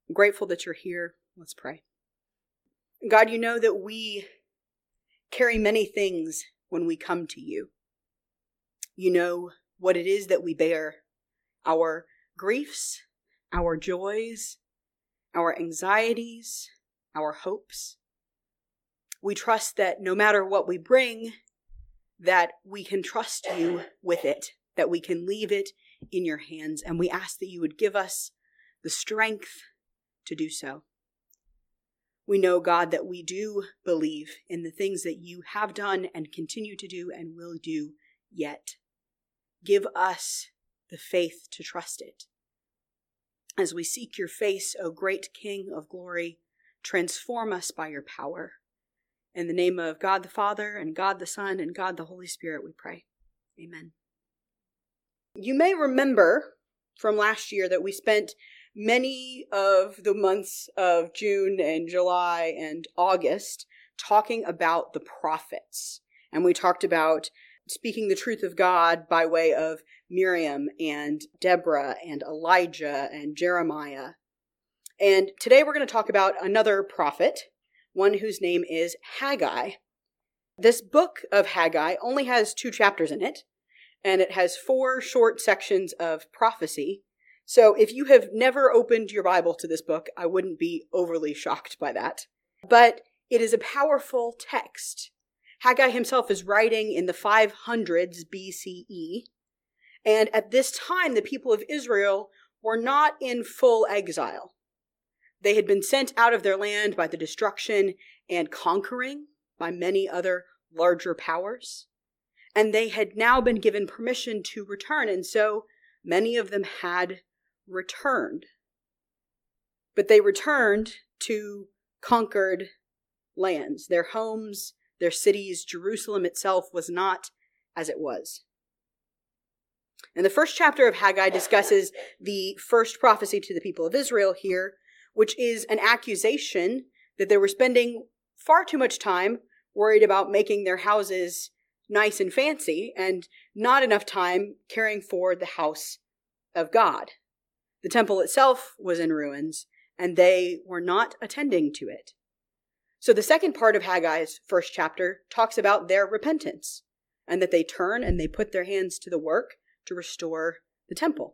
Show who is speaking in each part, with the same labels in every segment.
Speaker 1: I'm grateful that you're here. Let's pray. God, you know that we carry many things when we come to you. You know what it is that we bear, our griefs, our joys, our anxieties, our hopes. We trust that no matter what we bring, that we can trust you with it, that we can leave it in your hands, and we ask that you would give us the strength to do so. We know, God, that we do believe in the things that you have done and continue to do and will do yet. Give us the faith to trust it. As we seek your face, O great King of glory, transform us by your power. In the name of God the Father, and God the Son, and God the Holy Spirit, we pray. Amen. You may remember from last year that we spent many of the months of June and July and August talking about the prophets. And we talked about speaking the truth of God by way of Miriam and Deborah and Elijah and Jeremiah. And today we're going to talk about another prophet, one whose name is Haggai. This book of Haggai only has 2 chapters in it, and it has 4 short sections of prophecy. So if you have never opened your Bible to this book, I wouldn't be overly shocked by that. But it is a powerful text. Haggai himself is writing in the 500s BCE. And at this time, the people of Israel were not in full exile. They had been sent out of their land by the destruction and conquering by many other larger powers. And they had now been given permission to return. And so many of them had returned. But they returned to conquered lands. Their homes, their cities, Jerusalem itself was not as it was. And the first chapter of Haggai discusses the first prophecy to the people of Israel here, which is an accusation that they were spending far too much time worried about making their houses nice and fancy and not enough time caring for the house of God. The temple itself was in ruins, and they were not attending to it. So the second part of Haggai's first chapter talks about their repentance, and that they turn and they put their hands to the work to restore the temple.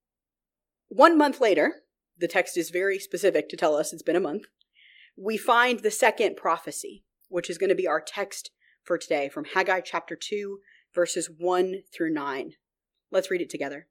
Speaker 1: 1 month later, the text is very specific to tell us it's been a month, we find the second prophecy, which is going to be our text for today, from Haggai chapter 2, verses 1 through 9. Let's read it together.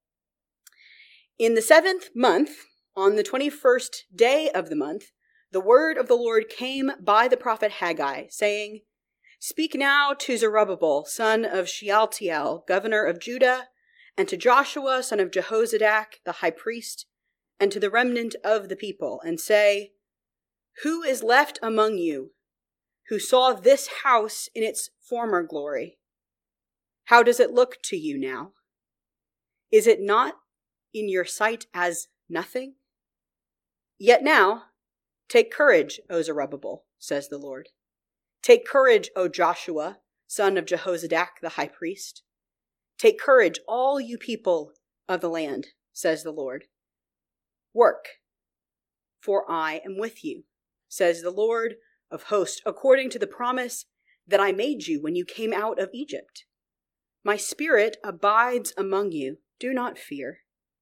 Speaker 1: In the 7th month, on the 21st day of the month, the word of the Lord came by the prophet Haggai, saying, "Speak now to Zerubbabel, son of Shealtiel, governor of Judah, and to Joshua, son of Jehozadak, the high priest, and to the remnant of the people, and say, Who is left among you who saw this house in its former glory? How does it look to you now? Is it not in your sight as nothing? Yet now, take courage, O Zerubbabel, says the Lord. Take courage, O Joshua, son of Jehozadak, the high priest. Take courage, all you people of the land, says the Lord. Work, for I am with you, says the Lord of hosts, according to the promise that I made you when you came out of Egypt. My spirit abides among you. Do not fear.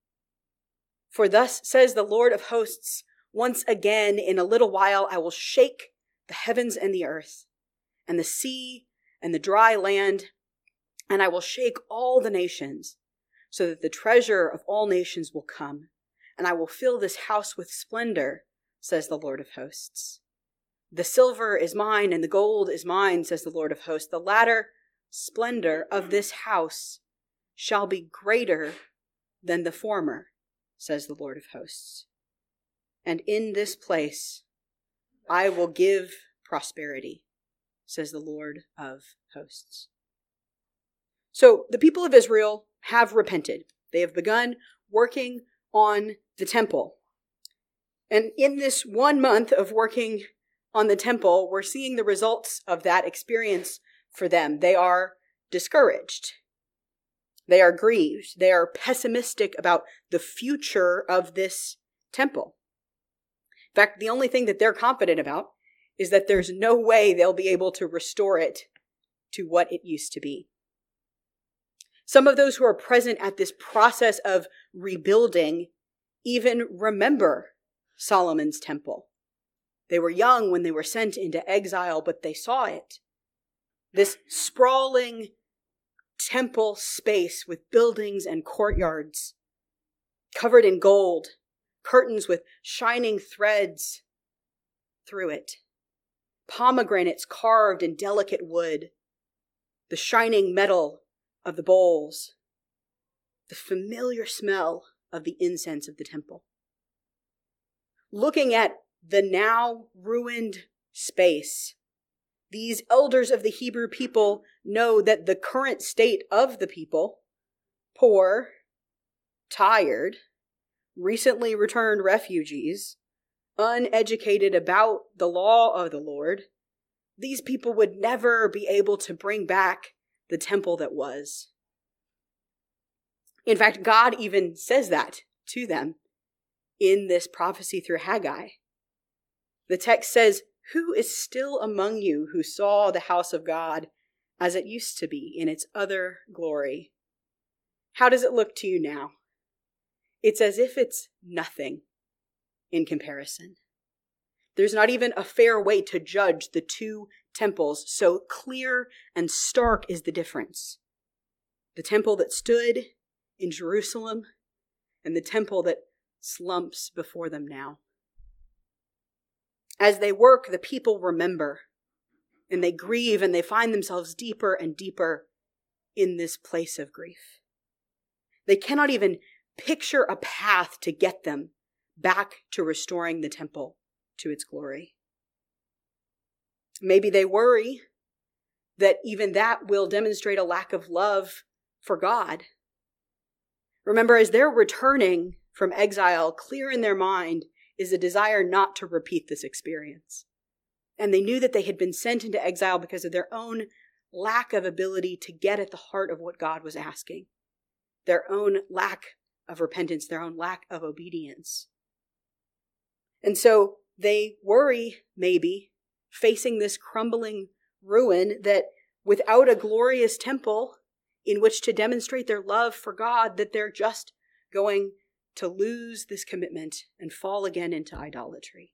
Speaker 1: For thus says the Lord of hosts, once again in a little while I will shake the heavens and the earth, and the sea and the dry land, and I will shake all the nations, so that the treasure of all nations will come, and I will fill this house with splendor, says the Lord of hosts. The silver is mine, and the gold is mine, says the Lord of hosts. The latter splendor of this house shall be greater than the former, says the Lord of hosts. And in this place I will give prosperity, says the Lord of hosts. So the people of Israel have repented. They have begun working on the temple. And in this 1 month of working on the temple, we're seeing the results of that experience for them. They are discouraged. They are grieved. They are pessimistic about the future of this temple. In fact, the only thing that they're confident about is that there's no way they'll be able to restore it to what it used to be. Some of those who are present at this process of rebuilding even remember Solomon's temple. They were young when they were sent into exile, but they saw it. This sprawling temple space with buildings and courtyards covered in gold, curtains with shining threads through it, pomegranates carved in delicate wood, the shining metal of the bowls, the familiar smell of the incense of the temple. Looking at the now ruined space, these elders of the Hebrew people know that the current state of the people, poor, tired, recently returned refugees, uneducated about the law of the Lord, these people would never be able to bring back the temple that was. In fact, God even says that to them in this prophecy through Haggai. The text says, "Who is still among you who saw the house of God as it used to be in its other glory? How does it look to you now? It's as if it's nothing in comparison." There's not even a fair way to judge the two temples, so clear and stark is the difference. The temple that stood in Jerusalem and the temple that slumps before them now. As they work, the people remember, and they grieve, and they find themselves deeper and deeper in this place of grief. They cannot even picture a path to get them back to restoring the temple to its glory. Maybe they worry that even that will demonstrate a lack of love for God. Remember, as they're returning from exile, clear in their mind is a desire not to repeat this experience. And they knew that they had been sent into exile because of their own lack of ability to get at the heart of what God was asking, their own lack of repentance, their own lack of obedience. And so they worry, maybe, facing this crumbling ruin, that without a glorious temple in which to demonstrate their love for God, that they're just going to lose this commitment and fall again into idolatry.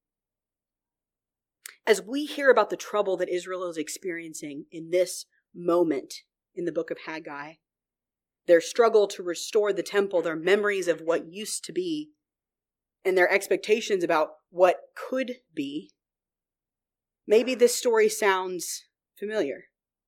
Speaker 1: As we hear about the trouble that Israel is experiencing in this moment in the book of Haggai, their struggle to restore the temple, their memories of what used to be, and their expectations about what could be, maybe this story sounds familiar.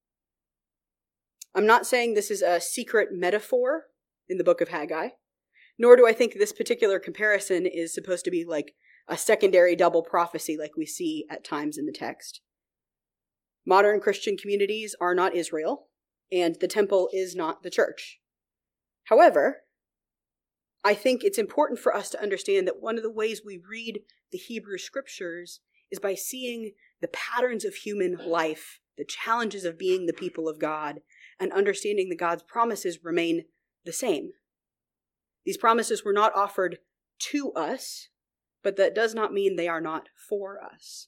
Speaker 1: I'm not saying this is a secret metaphor in the book of Haggai, nor do I think this particular comparison is supposed to be like a secondary double prophecy like we see at times in the text. Modern Christian communities are not Israel, and the temple is not the church. However, I think it's important for us to understand that one of the ways we read the Hebrew scriptures is by seeing the patterns of human life, the challenges of being the people of God, and understanding that God's promises remain the same. These promises were not offered to us, but that does not mean they are not for us.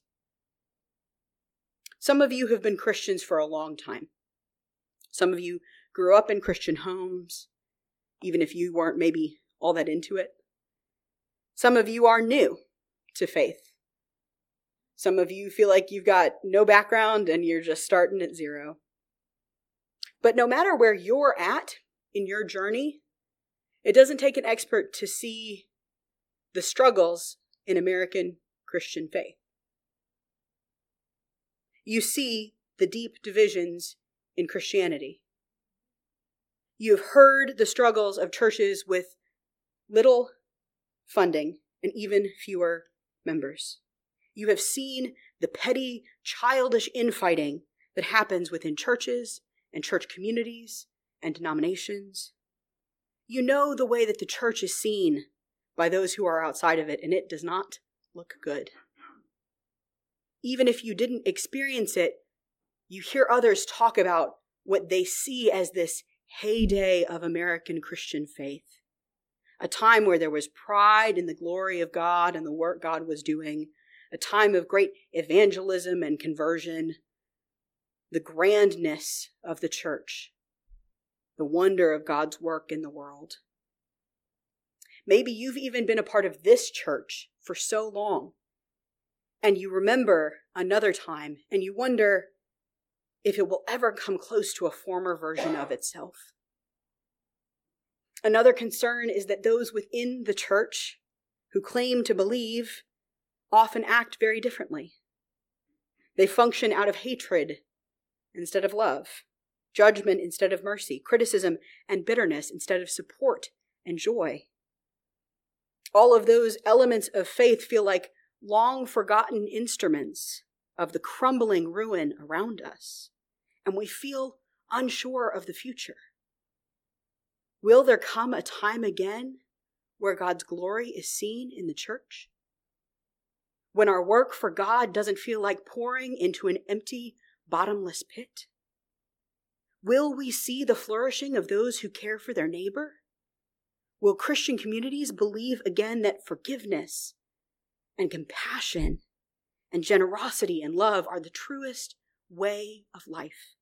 Speaker 1: Some of you have been Christians for a long time. Some of you grew up in Christian homes, even if you weren't maybe all that into it. Some of you are new to faith. Some of you feel like you've got no background and you're just starting at zero. But no matter where you're at in your journey, it doesn't take an expert to see the struggles in American Christian faith. You see the deep divisions in Christianity. You've heard the struggles of churches with little funding and even fewer members. You have seen the petty, childish infighting that happens within churches and church communities and denominations. You know the way that the church is seen by those who are outside of it, and it does not look good. Even if you didn't experience it, you hear others talk about what they see as this heyday of American Christian faith. a time where there was pride in the glory of God and the work God was doing, a time of great evangelism and conversion, the grandness of the church, the wonder of God's work in the world. Maybe you've even been a part of this church for so long, and you remember another time, and you wonder if it will ever come close to a former version of itself. Another concern is that those within the church who claim to believe often act very differently. They function out of hatred instead of love, judgment instead of mercy, criticism and bitterness instead of support and joy. All of those elements of faith feel like long forgotten instruments of the crumbling ruin around us, and we feel unsure of the future. Will there come a time again where God's glory is seen in the church? When our work for God doesn't feel like pouring into an empty, bottomless pit? Will we see the flourishing of those who care for their neighbor? Will Christian communities believe again that forgiveness and compassion and generosity and love are the truest way of life?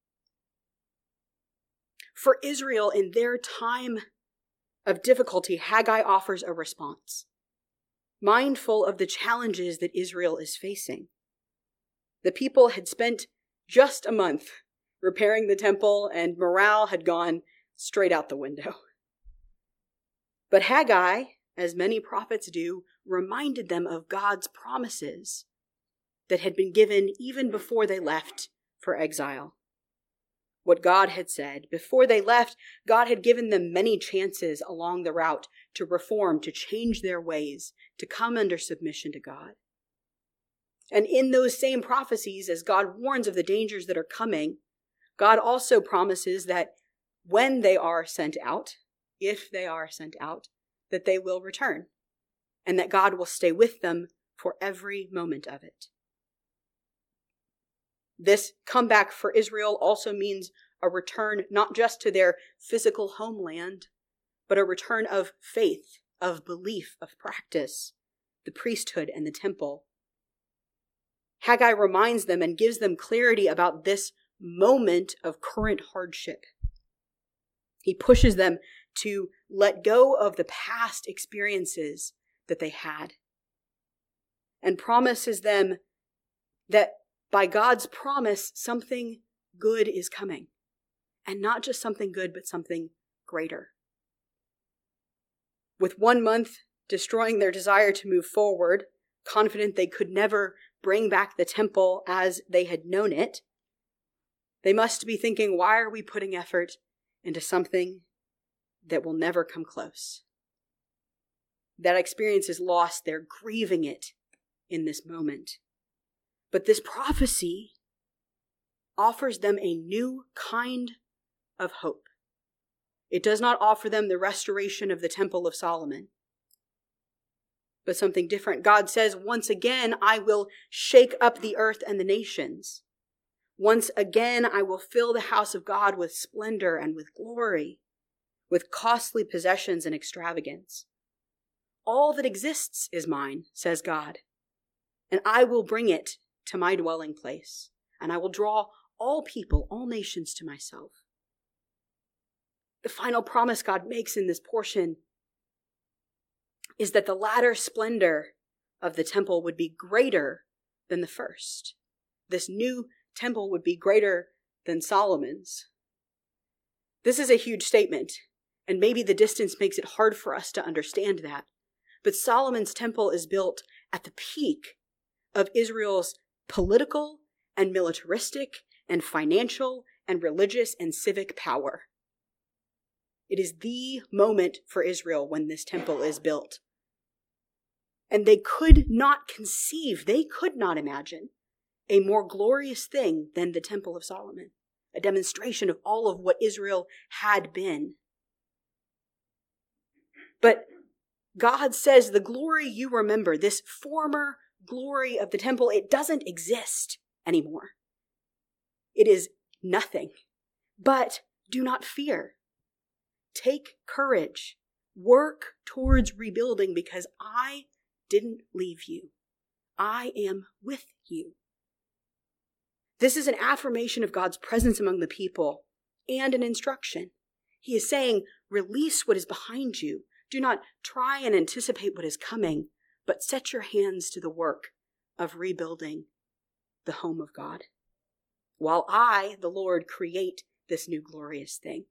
Speaker 1: For Israel, in their time of difficulty, Haggai offers a response, mindful of the challenges that Israel is facing. The people had spent just a month repairing the temple, and morale had gone straight out the window. But Haggai, as many prophets do, reminded them of God's promises that had been given even before they left for exile. What God had said. Before they left, God had given them many chances along the route to reform, to change their ways, to come under submission to God. And in those same prophecies, as God warns of the dangers that are coming, God also promises that when they are sent out, if they are sent out, that they will return, and that God will stay with them for every moment of it. This comeback for Israel also means a return not just to their physical homeland, but a return of faith, of belief, of practice, the priesthood and the temple. Haggai reminds them and gives them clarity about this moment of current hardship. He pushes them to let go of the past experiences that they had and promises them that by God's promise, something good is coming. And not just something good, but something greater. With 1 month destroying their desire to move forward, confident they could never bring back the temple as they had known it, they must be thinking, why are we putting effort into something that will never come close? That experience is lost. They're grieving it in this moment. But this prophecy offers them a new kind of hope. It does not offer them the restoration of the Temple of Solomon, but something different. God says, once again, I will shake up the earth and the nations. Once again, I will fill the house of God with splendor and with glory, with costly possessions and extravagance. All that exists is mine, says God, and I will bring it to my dwelling place, and I will draw all people, all nations to myself. The final promise God makes in this portion is that the latter splendor of the temple would be greater than the first. This new temple would be greater than Solomon's. This is a huge statement, and maybe the distance makes it hard for us to understand that. But Solomon's temple is built at the peak of Israel's political and militaristic and financial and religious and civic power. It is the moment for Israel when this temple is built. And they could not conceive, they could not imagine a more glorious thing than the Temple of Solomon, a demonstration of all of what Israel had been. But God says the glory you remember, this former glory of the temple, it doesn't exist anymore. It is nothing. But do not fear. Take courage. Work towards rebuilding because I didn't leave you. I am with you. This is an affirmation of God's presence among the people and an instruction. He is saying, release what is behind you. Do not try and anticipate what is coming, but set your hands to the work of rebuilding the home of God, while I, the Lord, create this new glorious thing.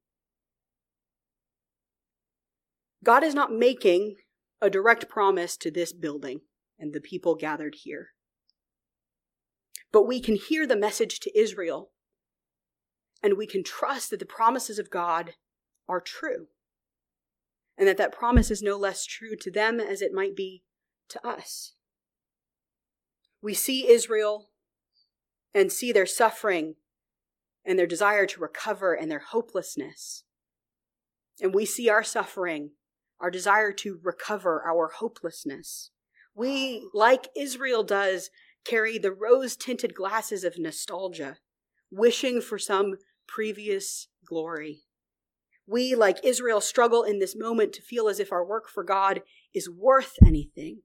Speaker 1: God is not making a direct promise to this building and the people gathered here. But we can hear the message to Israel, and we can trust that the promises of God are true, and that promise is no less true to them as it might be to us. We see Israel and see their suffering and their desire to recover and their hopelessness. And we see our suffering, our desire to recover, our hopelessness. We, like Israel does, carry the rose-tinted glasses of nostalgia, wishing for some previous glory. We, like Israel, struggle in this moment to feel as if our work for God is worth anything.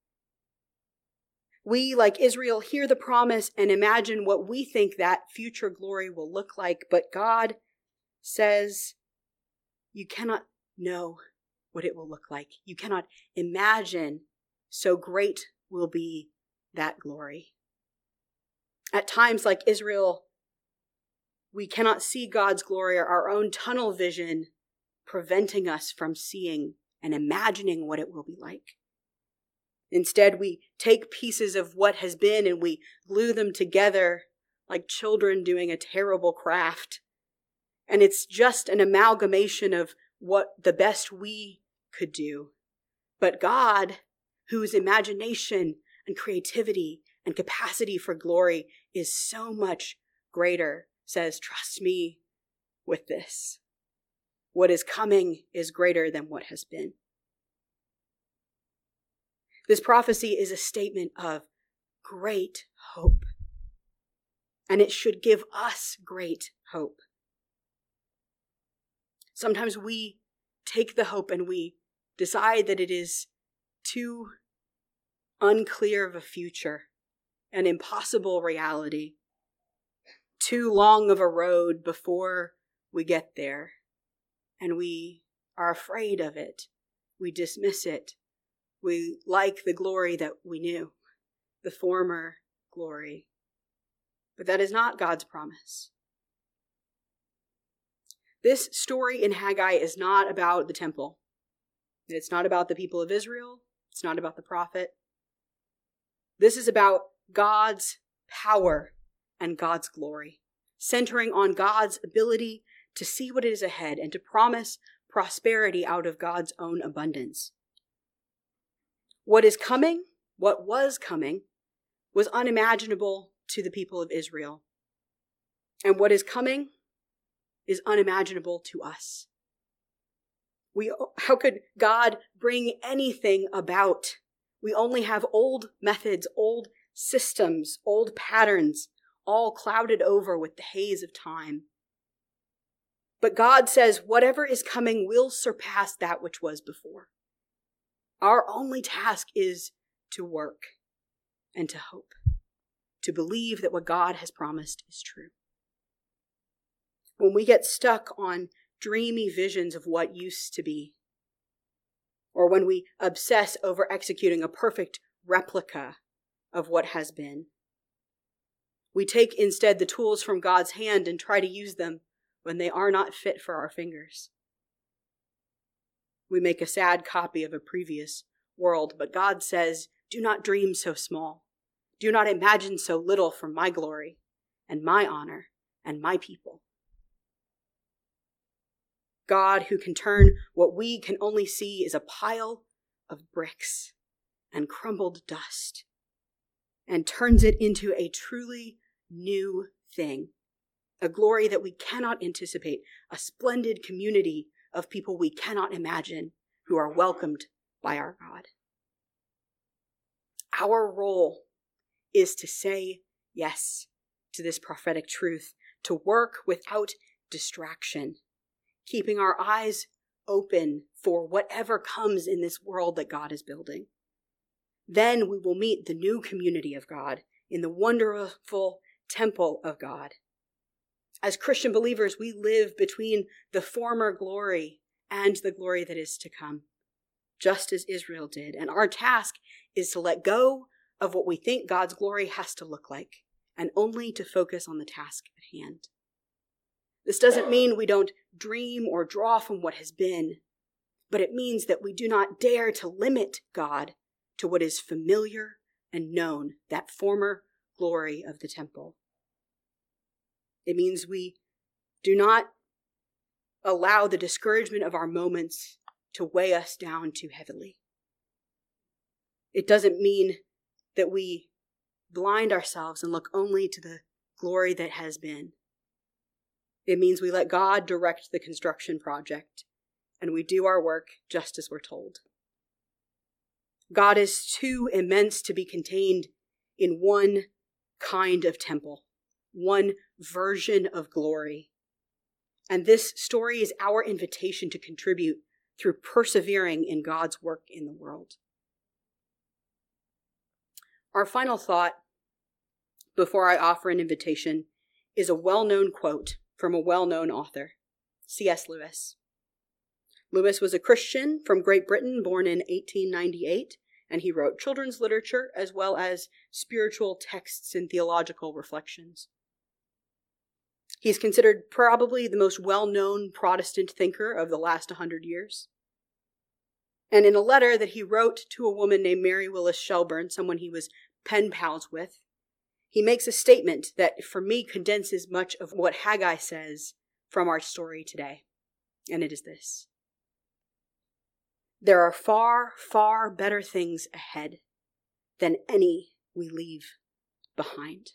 Speaker 1: We, like Israel, hear the promise and imagine what we think that future glory will look like, but God says, you cannot know what it will look like. You cannot imagine, so great will be that glory. At times, like Israel, we cannot see God's glory, or our own tunnel vision preventing us from seeing and imagining what it will be like. Instead, we take pieces of what has been and we glue them together like children doing a terrible craft. And it's just an amalgamation of what the best we could do. But God, whose imagination and creativity and capacity for glory is so much greater, says, trust me with this. What is coming is greater than what has been. This prophecy is a statement of great hope, and it should give us great hope. Sometimes we take the hope and we decide that it is too unclear of a future, an impossible reality, too long of a road before we get there, and we are afraid of it. We dismiss it. We like the glory that we knew, the former glory. But that is not God's promise. This story in Haggai is not about the temple. It's not about the people of Israel. It's not about the prophet. This is about God's power and God's glory, centering on God's ability to see what is ahead and to promise prosperity out of God's own abundance. What is coming, what was coming, was unimaginable to the people of Israel. And what is coming is unimaginable to us. How could God bring anything about? We only have old methods, old systems, old patterns, all clouded over with the haze of time. But God says whatever is coming will surpass that which was before. Our only task is to work and to hope, to believe that what God has promised is true. When we get stuck on dreamy visions of what used to be, or when we obsess over executing a perfect replica of what has been, we take instead the tools from God's hand and try to use them when they are not fit for our fingers. We make a sad copy of a previous world, but God says, do not dream so small. Do not imagine so little for my glory and my honor and my people. God, who can turn what we can only see is a pile of bricks and crumbled dust, and turns it into a truly new thing, a glory that we cannot anticipate, a splendid community of people we cannot imagine who are welcomed by our God. Our role is to say yes to this prophetic truth, to work without distraction, keeping our eyes open for whatever comes in this world that God is building. Then we will meet the new community of God in the wonderful temple of God. As Christian believers, we live between the former glory and the glory that is to come, just as Israel did. And our task is to let go of what we think God's glory has to look like, and only to focus on the task at hand. This doesn't mean we don't dream or draw from what has been, but it means that we do not dare to limit God to what is familiar and known, that former glory of the temple. It means we do not allow the discouragement of our moments to weigh us down too heavily. It doesn't mean that we blind ourselves and look only to the glory that has been. It means we let God direct the construction project, and we do our work just as we're told. God is too immense to be contained in one kind of temple, one version of glory. And this story is our invitation to contribute through persevering in God's work in the world. Our final thought, before I offer an invitation, is a well-known quote from a well-known author, C.S. Lewis. Lewis was a Christian from Great Britain, born in 1898, and he wrote children's literature as well as spiritual texts and theological reflections. He's considered probably the most well-known Protestant thinker of the last 100 years. And in a letter that he wrote to a woman named Mary Willis Shelburne, someone he was pen pals with, he makes a statement that for me condenses much of what Haggai says from our story today. And it is this: there are far, far better things ahead than any we leave behind.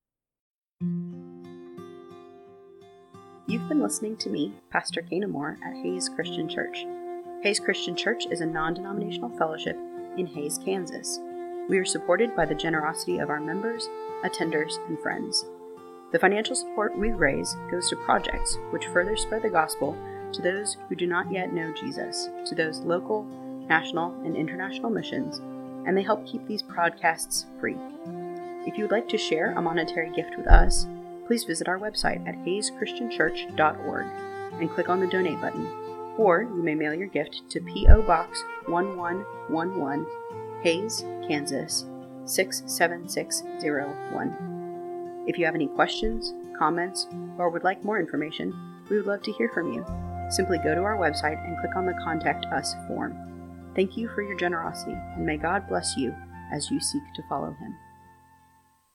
Speaker 2: You've been listening to me, Pastor Kana Moore, at Hays Christian Church. Hays Christian Church is a non-denominational fellowship in Hays, Kansas. We are supported by the generosity of our members, attenders, and friends. The financial support we raise goes to projects which further spread the gospel to those who do not yet know Jesus, to those local, national, and international missions, and they help keep these podcasts free. If you would like to share a monetary gift with us, please visit our website at hayschristianchurch.org and click on the donate button, or you may mail your gift to P.O. Box 1111, Hays, Kansas 67601. If you have any questions, comments, or would like more information, we would love to hear from you. Simply go to our website and click on the Contact Us form. Thank you for your generosity, and may God bless you as you seek to follow Him.